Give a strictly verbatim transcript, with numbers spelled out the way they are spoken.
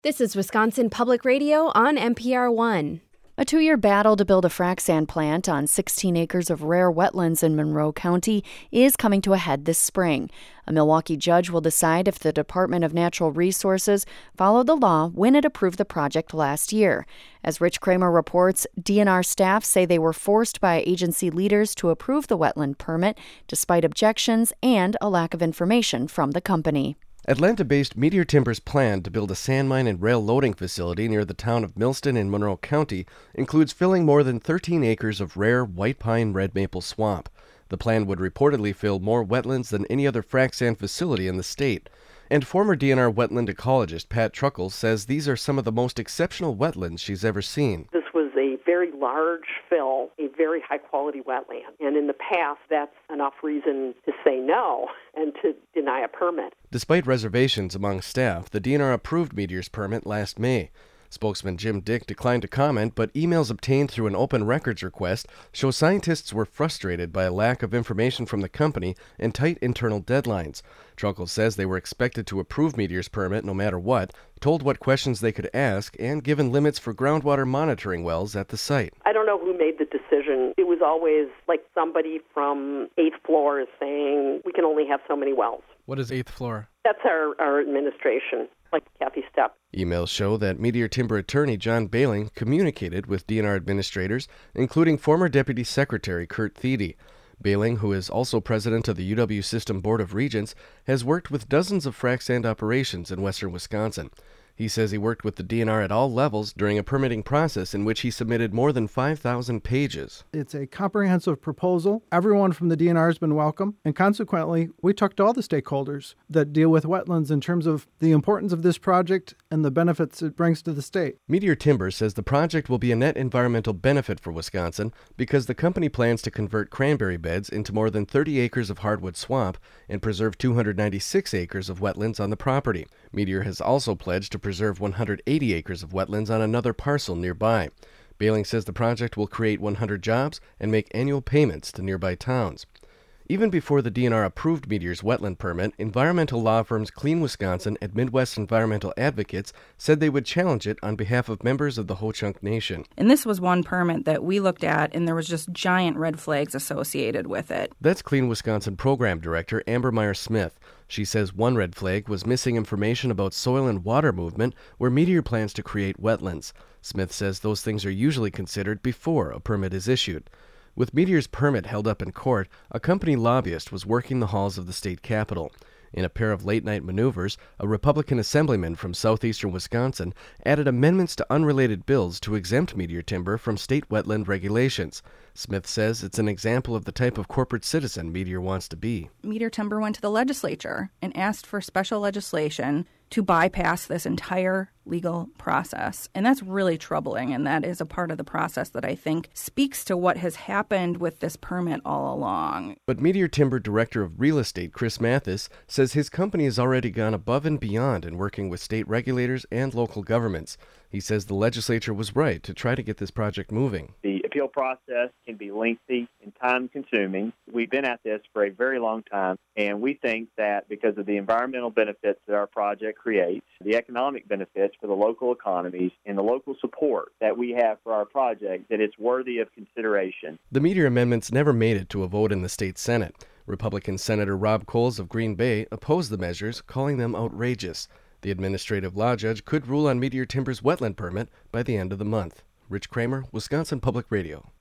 This is Wisconsin Public Radio on N P R one. A two-year battle to build a frac sand plant on sixteen acres of rare wetlands in Monroe County is coming to a head this spring. A Milwaukee judge will decide if the Department of Natural Resources followed the law when it approved the project last year. As Rich Kramer reports, D N R staff say they were forced by agency leaders to approve the wetland permit despite objections and a lack of information from the company. Atlanta-based Meteor Timber's plan to build a sand mine and rail loading facility near the town of Millston in Monroe County includes filling more than thirteen acres of rare white pine red maple swamp. The plan would reportedly fill more wetlands than any other frac sand facility in the state. And former D N R wetland ecologist Pat Truckles says these are some of the most exceptional wetlands she's ever seen. This was a very large fill, a very high-quality wetland. And in the past, that's enough reason to say no and to deny a permit. Despite reservations among staff, the D N R approved Meteor's permit last May. Spokesman Jim Dick declined to comment, but emails obtained through an open records request show scientists were frustrated by a lack of information from the company and tight internal deadlines. Truckles says they were expected to approve Meteor's permit no matter what, told what questions they could ask, and given limits for groundwater monitoring wells at the site. I don't know who made the decision. It was always like somebody from eighth floor is saying, we can only have so many wells. What is eighth floor? That's our, our administration, like Kathy Stepp. Emails show that Meteor Timber attorney John Bailing communicated with D N R administrators, including former Deputy Secretary Kurt Thiede. Bailing, who is also president of the U W System Board of Regents, has worked with dozens of frac sand operations in western Wisconsin. He says he worked with the D N R at all levels during a permitting process in which he submitted more than five thousand pages. It's a comprehensive proposal. Everyone from the D N R has been welcome, and consequently, we talked to all the stakeholders that deal with wetlands in terms of the importance of this project and the benefits it brings to the state. Meteor Timber says the project will be a net environmental benefit for Wisconsin because the company plans to convert cranberry beds into more than thirty acres of hardwood swamp and preserve two hundred ninety-six acres of wetlands on the property. Meteor has also pledged to preserve one hundred eighty acres of wetlands on another parcel nearby. Bailing says the project will create one hundred jobs and make annual payments to nearby towns. Even before the D N R approved Meteor's wetland permit, environmental law firms Clean Wisconsin and Midwest Environmental Advocates said they would challenge it on behalf of members of the Ho-Chunk Nation. And this was one permit that we looked at, and there was just giant red flags associated with it. That's Clean Wisconsin Program Director Amber Meyer-Smith. She says one red flag was missing information about soil and water movement where Meteor plans to create wetlands. Smith says those things are usually considered before a permit is issued. With Meteor's permit held up in court, a company lobbyist was working the halls of the state capitol. In a pair of late-night maneuvers, a Republican assemblyman from southeastern Wisconsin added amendments to unrelated bills to exempt Meteor Timber from state wetland regulations. Smith says it's an example of the type of corporate citizen Meteor wants to be. Meteor Timber went to the legislature and asked for special legislation to bypass this entire legal process. And that's really troubling, and that is a part of the process that I think speaks to what has happened with this permit all along. But Meteor Timber Director of Real Estate Chris Mathis says his company has already gone above and beyond in working with state regulators and local governments. He says the legislature was right to try to get this project moving. The appeal process can be lengthy and time-consuming. We've been at this for a very long time, and we think that because of the environmental benefits that our project creates, the economic benefits for the local economies, and the local support that we have for our project, that it's worthy of consideration. The Meteor amendments never made it to a vote in the state Senate. Republican Senator Rob Coles of Green Bay opposed the measures, calling them outrageous. The administrative law judge could rule on Meteor Timber's wetland permit by the end of the month. Rich Kramer, Wisconsin Public Radio.